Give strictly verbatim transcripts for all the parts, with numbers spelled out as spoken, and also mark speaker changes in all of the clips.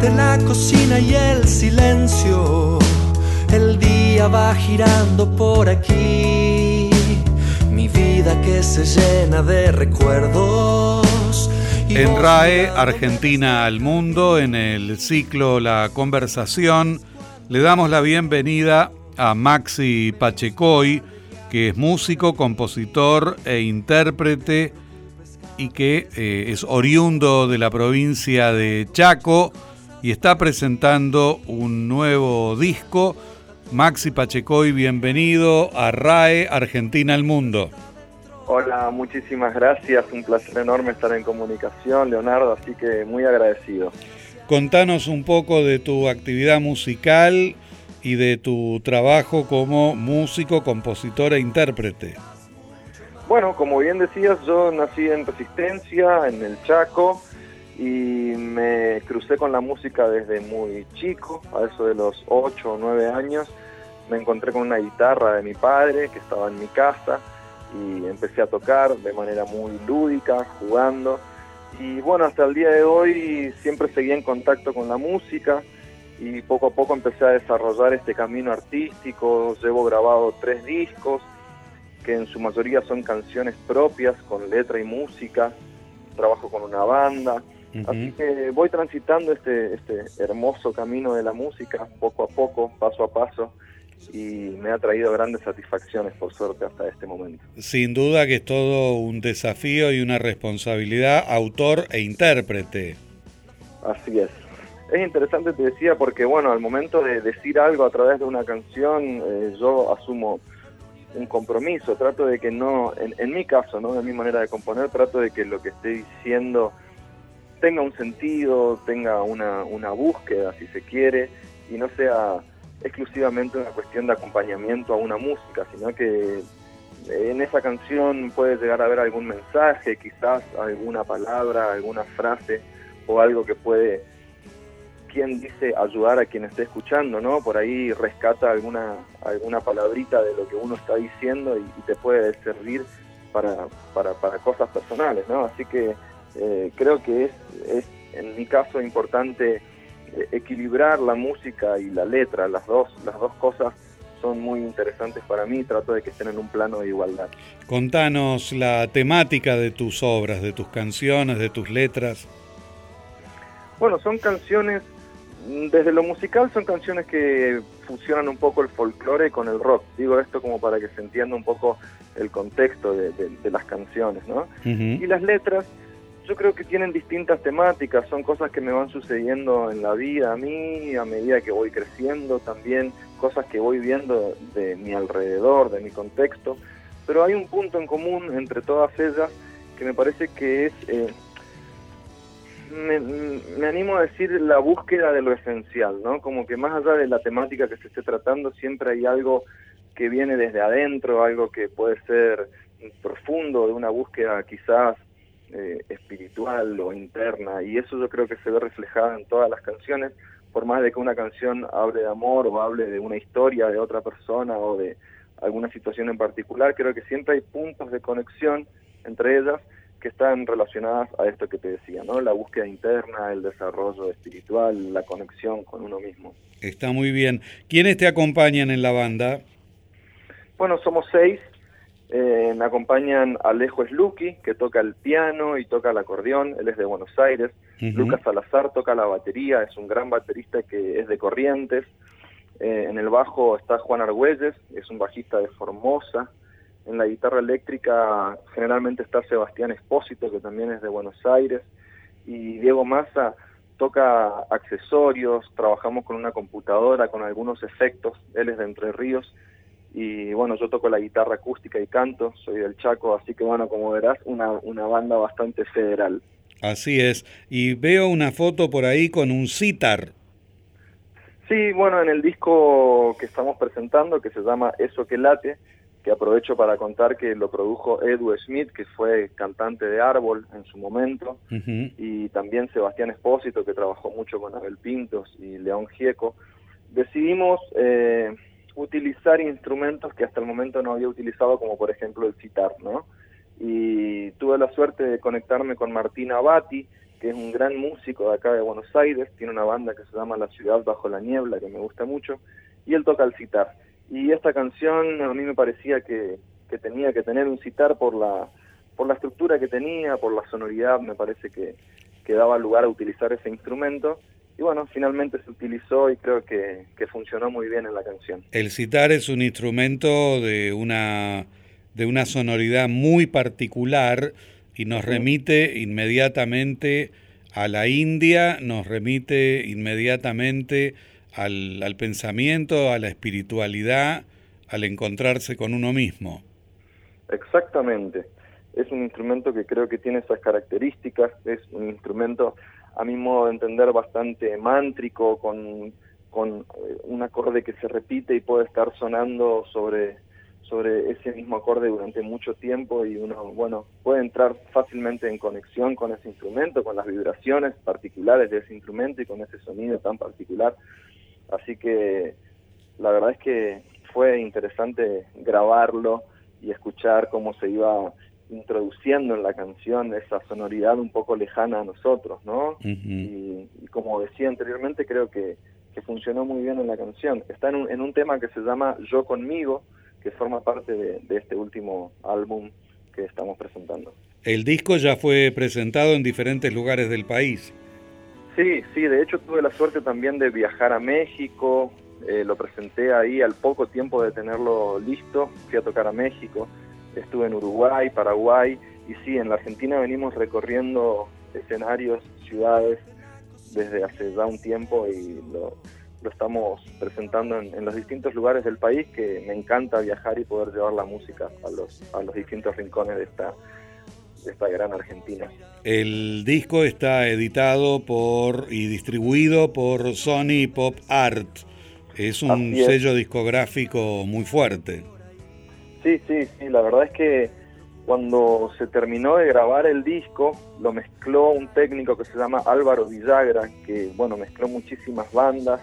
Speaker 1: de la cocina y el silencio. El día va girando por aquí, mi vida que se llena de recuerdos.
Speaker 2: En RAE, Argentina al Mundo, en el ciclo La Conversación, le damos la bienvenida a Maxi Pachecoy, que es músico, compositor e intérprete y que eh, es oriundo de la provincia de Chaco y está presentando un nuevo disco. Maxi Pachecoy, bienvenido a RAE, Argentina al Mundo.
Speaker 3: Hola, muchísimas gracias, un placer enorme estar en comunicación, Leonardo, así que muy agradecido.
Speaker 2: Contanos un poco de tu actividad musical y de tu trabajo como músico, compositor e intérprete.
Speaker 3: Bueno, como bien decías, yo nací en Resistencia, en el Chaco, y me crucé con la música desde muy chico, a eso de los ocho o nueve años. Me encontré con una guitarra de mi padre que estaba en mi casa y empecé a tocar de manera muy lúdica, jugando. Y bueno, hasta el día de hoy siempre seguí en contacto con la música y poco a poco empecé a desarrollar este camino artístico. Llevo grabado tres discos, que en su mayoría son canciones propias, con letra y música. Trabajo con una banda. Uh-huh. Así que voy transitando este, este hermoso camino de la música, poco a poco, paso a paso, y me ha traído grandes satisfacciones, por suerte, hasta este momento.
Speaker 2: Sin duda que es todo un desafío y una responsabilidad, autor e intérprete.
Speaker 3: Así es. Es interesante, te decía, porque bueno, al momento de decir algo a través de una canción, eh, yo asumo un compromiso, trato de que no, en, en mi caso, ¿no? En mi manera de componer, trato de que lo que esté diciendo tenga un sentido, tenga una, una búsqueda, si se quiere, y no sea exclusivamente una cuestión de acompañamiento a una música, sino que en esa canción puede llegar a haber algún mensaje, quizás alguna palabra, alguna frase o algo que puede, quien dice, ayudar a quien esté escuchando, ¿no? Por ahí rescata alguna alguna palabrita de lo que uno está diciendo y, y te puede servir para, para, para cosas personales, ¿no? Así que eh, creo que es, es, en mi caso, importante equilibrar la música y la letra. Las dos, las dos cosas son muy interesantes para mí, trato de que estén en un plano de igualdad.
Speaker 2: Contanos la temática de tus obras, de tus canciones, de tus letras.
Speaker 3: Bueno, son canciones, desde lo musical son canciones que fusionan un poco el folclore con el rock. Digo esto como para que se entienda un poco el contexto de, de, de las canciones, ¿no? Uh-huh. Y las letras, yo creo que tienen distintas temáticas, son cosas que me van sucediendo en la vida a mí, a medida que voy creciendo, también cosas que voy viendo de mi alrededor, de mi contexto, pero hay un punto en común entre todas ellas que me parece que es, eh, me, me animo a decir, la búsqueda de lo esencial, ¿no? Como que más allá de la temática que se esté tratando, siempre hay algo que viene desde adentro, algo que puede ser profundo, de una búsqueda quizás Eh, espiritual o interna, y eso yo creo que se ve reflejado en todas las canciones, por más de que una canción hable de amor o hable de una historia de otra persona o de alguna situación en particular. Creo que siempre hay puntos de conexión entre ellas que están relacionadas a esto que te decía, ¿no? La búsqueda interna, el desarrollo espiritual, la conexión con uno mismo.
Speaker 2: Está muy bien. ¿Quiénes te acompañan en la banda?
Speaker 3: Bueno, somos seis. Eh, me acompañan Alejo Slucky, que toca el piano y toca el acordeón, él es de Buenos Aires. Uh-huh. Lucas Salazar toca la batería, es un gran baterista que es de Corrientes. Eh, en el bajo está Juan Argüelles, es un bajista de Formosa. En la guitarra eléctrica generalmente está Sebastián Espósito, que también es de Buenos Aires. Y Diego Massa toca accesorios, trabajamos con una computadora, con algunos efectos, él es de Entre Ríos. Y bueno, yo toco la guitarra acústica y canto, soy del Chaco, así que bueno, como verás, una, una banda bastante federal.
Speaker 2: Así es, y veo una foto por ahí con un sitar.
Speaker 3: Sí, bueno, en el disco que estamos presentando, que se llama Eso que late, que aprovecho para contar que lo produjo Edu Smith, que fue cantante de Árbol en su momento, uh-huh. y también Sebastián Espósito, que trabajó mucho con Abel Pintos y León Gieco. Decidimos Eh, utilizar instrumentos que hasta el momento no había utilizado, como por ejemplo el sitar, ¿no? Y tuve la suerte de conectarme con Martín Abati, que que es un gran músico de acá de Buenos Aires, tiene una banda que se llama La Ciudad Bajo la Niebla, que me gusta mucho, y él toca el sitar. Y esta canción a mí me parecía que, que tenía que tener un sitar por la, por la estructura que tenía, por la sonoridad, me parece que, que daba lugar a utilizar ese instrumento. Y bueno, finalmente se utilizó y creo que, que funcionó muy bien en la canción.
Speaker 2: El sitar es un instrumento de una, de una sonoridad muy particular y nos remite inmediatamente a la India, nos remite inmediatamente al, al pensamiento, a la espiritualidad, al encontrarse con uno mismo.
Speaker 3: Exactamente. Es un instrumento que creo que tiene esas características, es un instrumento, a mi modo de entender, bastante mántrico, con, con un acorde que se repite y puede estar sonando sobre, sobre ese mismo acorde durante mucho tiempo, y uno, bueno, puede entrar fácilmente en conexión con ese instrumento, con las vibraciones particulares de ese instrumento y con ese sonido tan particular. Así que la verdad es que fue interesante grabarlo y escuchar cómo se iba introduciendo en la canción esa sonoridad un poco lejana a nosotros, ¿no? Uh-huh. y, y como decía anteriormente, creo que, que funcionó muy bien en la canción. Está en un, en un tema que se llama Yo Conmigo, que forma parte de, de este último álbum que estamos presentando.
Speaker 2: El disco ya fue presentado en diferentes lugares del país.
Speaker 3: Sí, sí, de hecho tuve la suerte también de viajar a México, eh, lo presenté ahí al poco tiempo de tenerlo listo, fui a tocar a México. Estuve en Uruguay, Paraguay, y sí, en la Argentina venimos recorriendo escenarios, ciudades, desde hace ya un tiempo, y lo, lo estamos presentando en, en los distintos lugares del país, que me encanta viajar y poder llevar la música a los, a los distintos rincones de esta, de esta gran Argentina.
Speaker 2: El disco está editado por y distribuido por Sony Pop Art. Es un es. sello discográfico muy fuerte.
Speaker 3: Sí, sí, sí, la verdad es que cuando se terminó de grabar el disco, lo mezcló un técnico que se llama Álvaro Villagra, que, bueno, mezcló muchísimas bandas,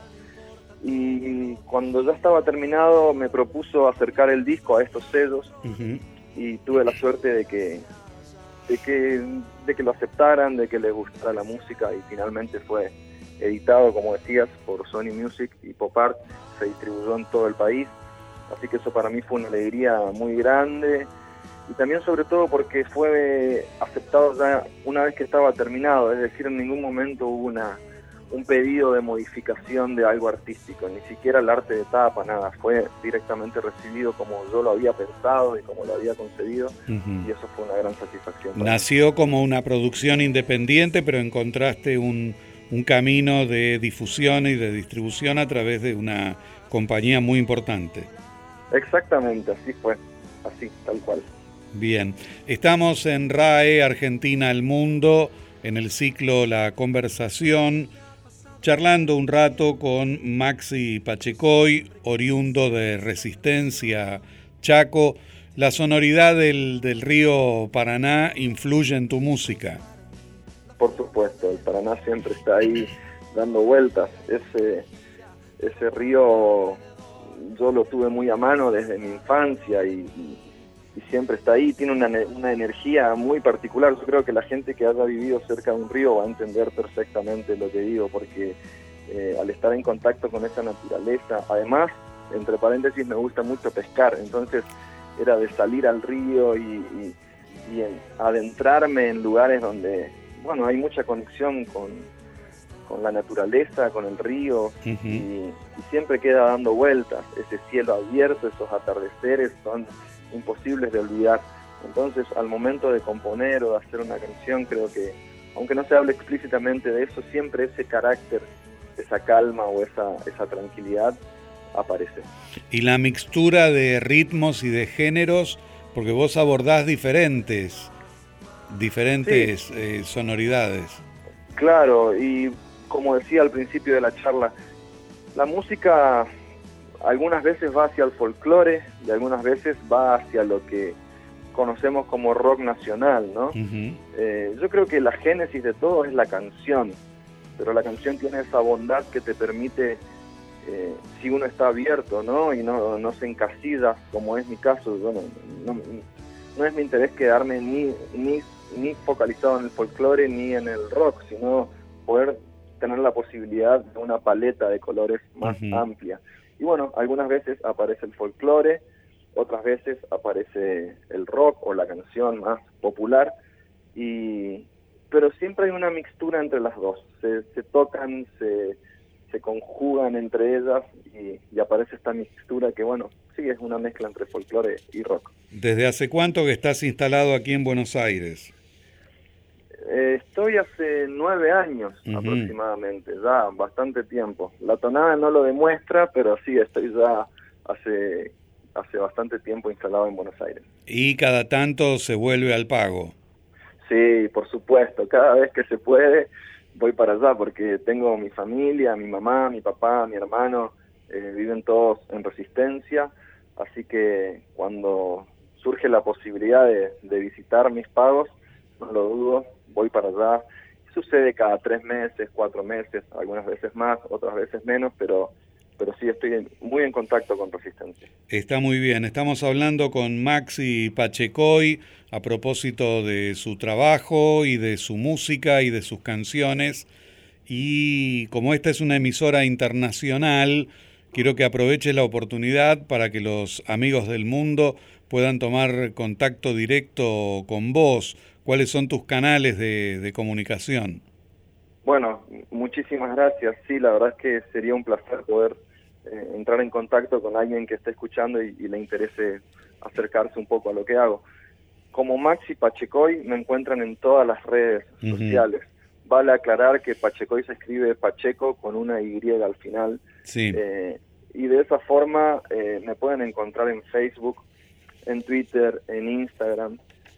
Speaker 3: y cuando ya estaba terminado me propuso acercar el disco a estos sellos, uh-huh. y tuve la suerte de que, de que, de que lo aceptaran, de que les gustara la música, y finalmente fue editado, como decías, por Sony Music y Pop Art, se distribuyó en todo el país. Así que eso para mí fue una alegría muy grande, y también sobre todo porque fue aceptado ya una vez que estaba terminado, es decir, en ningún momento hubo una, un pedido de modificación de algo artístico, ni siquiera el arte de tapa, nada, fue directamente recibido como yo lo había pensado y como lo había concebido, uh-huh. y eso fue una gran satisfacción.
Speaker 2: Nació mí. Como una producción independiente, pero encontraste un, un camino de difusión y de distribución a través de una compañía muy importante.
Speaker 3: Exactamente, así fue, así, tal cual.
Speaker 2: Bien, estamos en R A E Argentina al Mundo, en el ciclo La Conversación, charlando un rato con Maxi Pachecoy, oriundo de Resistencia, Chaco. ¿La sonoridad del, del río Paraná influye en tu música?
Speaker 3: Por supuesto, el Paraná siempre está ahí dando vueltas. Ese, ese río yo lo tuve muy a mano desde mi infancia y, y, y siempre está ahí, tiene una, una energía muy particular. Yo creo que la gente que haya vivido cerca de un río va a entender perfectamente lo que digo, porque eh, al estar en contacto con esa naturaleza, además, entre paréntesis, me gusta mucho pescar, entonces era de salir al río y, y, y en, adentrarme en lugares donde, bueno, hay mucha conexión con con la naturaleza, con el río, uh-huh. y, y siempre queda dando vueltas. Ese cielo abierto, esos atardeceres son imposibles de olvidar. Entonces, al momento de componer o de hacer una canción, creo que, aunque no se hable explícitamente de eso, siempre ese carácter, esa calma o esa, esa tranquilidad aparece.
Speaker 2: Y la mixtura de ritmos y de géneros, porque vos abordás diferentes, diferentes sí. eh, sonoridades.
Speaker 3: Claro, y como decía al principio de la charla, la música algunas veces va hacia el folclore y algunas veces va hacia lo que conocemos como rock nacional, ¿no? Uh-huh. Eh, yo creo que la génesis de todo es la canción, pero la canción tiene esa bondad que te permite, eh, si uno está abierto, ¿no? Y no, no se encasilla, como es mi caso. Bueno, no, no es mi interés quedarme ni, ni ni focalizado en el folclore ni en el rock, sino poder tener la posibilidad de una paleta de colores más uh-huh. amplia. Y bueno, algunas veces aparece el folclore, otras veces aparece el rock o la canción más popular, y pero siempre hay una mixtura entre las dos, se, se tocan, se, se conjugan entre ellas y, y aparece esta mixtura que bueno, sí es una mezcla entre folclore y rock.
Speaker 2: ¿Desde hace cuánto que estás instalado aquí en Buenos Aires?
Speaker 3: Eh, estoy hace nueve años uh-huh. aproximadamente, ya bastante tiempo. La tonada no lo demuestra, pero sí estoy ya hace, hace bastante tiempo instalado en Buenos Aires.
Speaker 2: ¿Y cada tanto se vuelve al Pago?
Speaker 3: Sí, por supuesto, cada vez que se puede voy para allá porque tengo mi familia, mi mamá, mi papá, mi hermano, eh, viven todos en Resistencia, así que cuando surge la posibilidad de, de visitar mis pagos, no lo dudo, voy para allá. Sucede cada tres meses, cuatro meses, algunas veces más, otras veces menos, pero pero sí estoy muy en contacto con Resistencia.
Speaker 2: Está muy bien. Estamos hablando con Maxi Pachecoy a propósito de su trabajo y de su música y de sus canciones. Y como esta es una emisora internacional, quiero que aproveche la oportunidad para que los amigos del mundo puedan tomar contacto directo con vos. ¿Cuáles son tus canales de, de comunicación?
Speaker 3: Bueno, muchísimas gracias. Sí, la verdad es que sería un placer poder eh, entrar en contacto con alguien que esté escuchando y, y le interese acercarse un poco a lo que hago. Como Maxi Pachecoy me encuentran en todas las redes uh-huh. sociales. Vale aclarar que Pachecoy se escribe Pacheco con una Y al final.
Speaker 2: Sí.
Speaker 3: Eh, y de esa forma eh, me pueden encontrar en Facebook, en Twitter, en Instagram.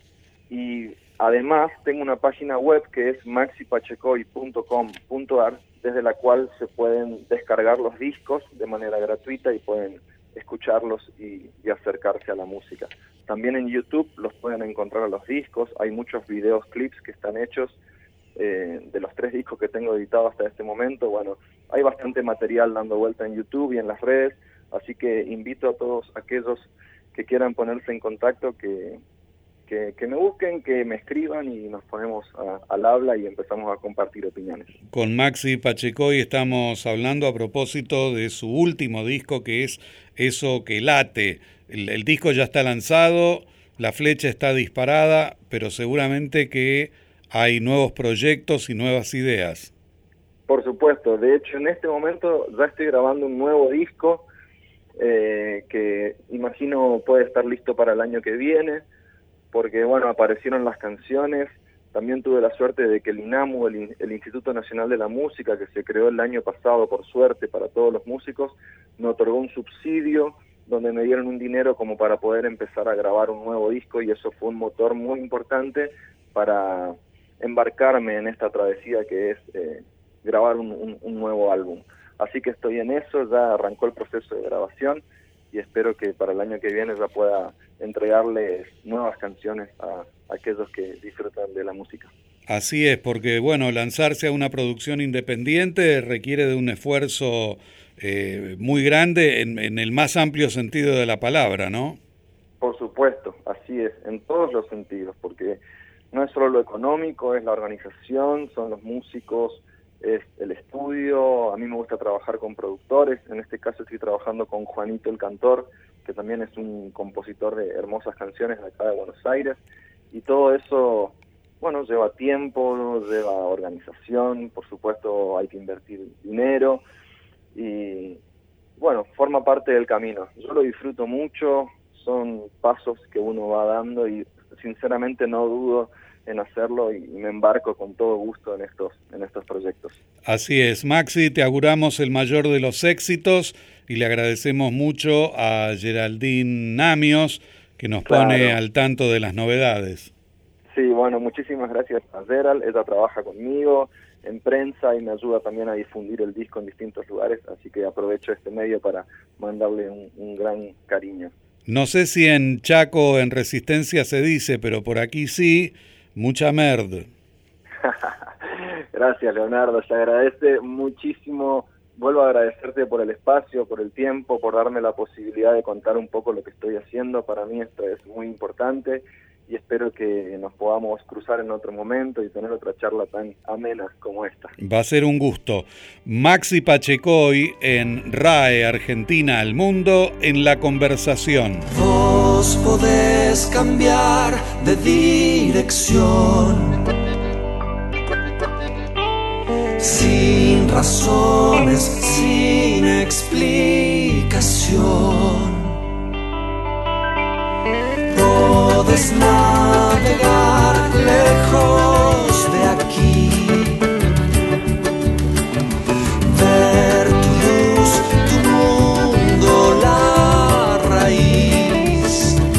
Speaker 3: Y además tengo una página web que es maxi pachecoy punto com punto a r, desde la cual se pueden descargar los discos de manera gratuita y pueden escucharlos y, y acercarse a la música. También en YouTube los pueden encontrar a los discos, hay muchos videos, clips que están hechos eh, de los tres discos que tengo editados hasta este momento. Bueno, hay bastante material dando vuelta en YouTube y en las redes, así que invito a todos aquellos que quieran ponerse en contacto que... Que, que me busquen, que me escriban y nos ponemos a, al habla y empezamos a compartir opiniones.
Speaker 2: Con Maxi Pachecoy estamos hablando a propósito de su último disco, que es Eso que late. El, el disco ya está lanzado, la flecha está disparada, pero seguramente que hay nuevos proyectos y nuevas ideas.
Speaker 3: Por supuesto, de hecho en este momento ya estoy grabando un nuevo disco eh, que imagino puede estar listo para el año que viene, porque bueno, aparecieron las canciones. También tuve la suerte de que el INAMU, el, el Instituto Nacional de la Música, que se creó el año pasado por suerte para todos los músicos, me otorgó un subsidio donde me dieron un dinero como para poder empezar a grabar un nuevo disco, y eso fue un motor muy importante para embarcarme en esta travesía que es eh, grabar un, un, un nuevo álbum. Así que estoy en eso, ya arrancó el proceso de grabación y espero que para el año que viene ya pueda entregarles nuevas canciones a, a aquellos que disfrutan de la música.
Speaker 2: Así es, porque bueno, lanzarse a una producción independiente requiere de un esfuerzo eh, muy grande en, en el más amplio sentido de la palabra, ¿no?
Speaker 3: Por supuesto, así es, en todos los sentidos, porque no es solo lo económico, es la organización, son los músicos, es el estudio. A mí me gusta trabajar con productores, en este caso estoy trabajando con Juanito el Cantor, que también es un compositor de hermosas canciones de acá de Buenos Aires, y todo eso, bueno, lleva tiempo, lleva organización, por supuesto hay que invertir dinero, y bueno, forma parte del camino. Yo lo disfruto mucho, son pasos que uno va dando y sinceramente no dudo en hacerlo y me embarco con todo gusto en estos, en estos proyectos.
Speaker 2: Así es, Maxi, te auguramos el mayor de los éxitos y le agradecemos mucho a Geraldine Namios, que nos
Speaker 3: Claro.
Speaker 2: pone al tanto de las novedades.
Speaker 3: Sí, bueno, muchísimas gracias a Gerald, ella trabaja conmigo en prensa y me ayuda también a difundir el disco en distintos lugares, así que aprovecho este medio para mandarle un, un gran cariño.
Speaker 2: No sé si en Chaco o en Resistencia se dice, pero por aquí sí, mucha merd.
Speaker 3: Gracias, Leonardo, se agradece muchísimo. Vuelvo a agradecerte por el espacio, por el tiempo, por darme la posibilidad de contar un poco lo que estoy haciendo. Para mí esto es muy importante y espero que nos podamos cruzar en otro momento y tener otra charla tan amena como esta.
Speaker 2: Va a ser un gusto. Maxi Pachecoy en R A E Argentina al Mundo en La Conversación.
Speaker 1: Vos podés cambiar de dirección sin razones, sin explicación. Podés navegar lejos de aquí, ver tu luz, tu mundo, la raíz.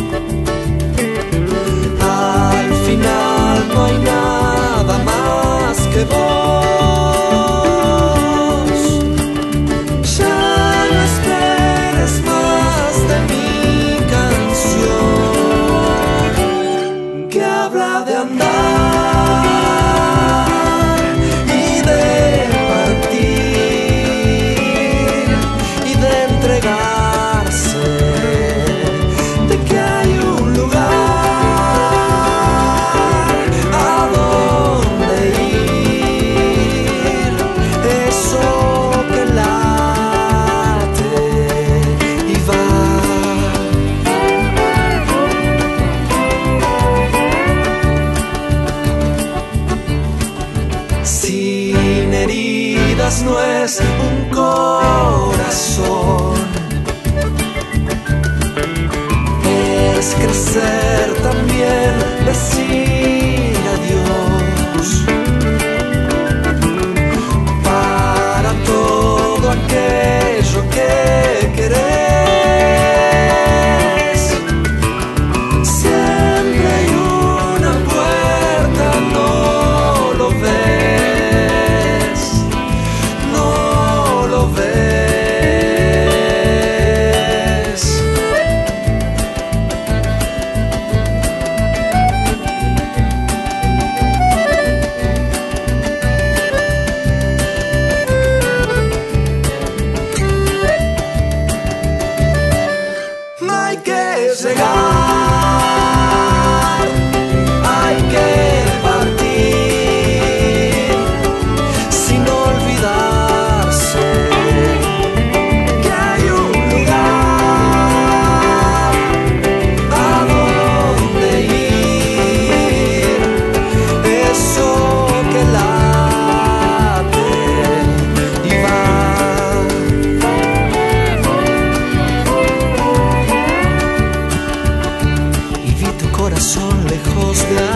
Speaker 1: Al final no hay nada más que vos. Ya no esperes más de mi canción, que habla de andar y de partir y de entregarse, de que hay un lugar a donde ir, eso que late y va. Sin heridas no es un corazón, es crecer también, decir adiós para todo aquello que querés. Siempre hay una puerta, no lo ves, no lo ves. No hay que llegar, hay que partir sin olvidarse que hay un lugar a donde ir, eso que late y va. Y vi tu corazón lejos de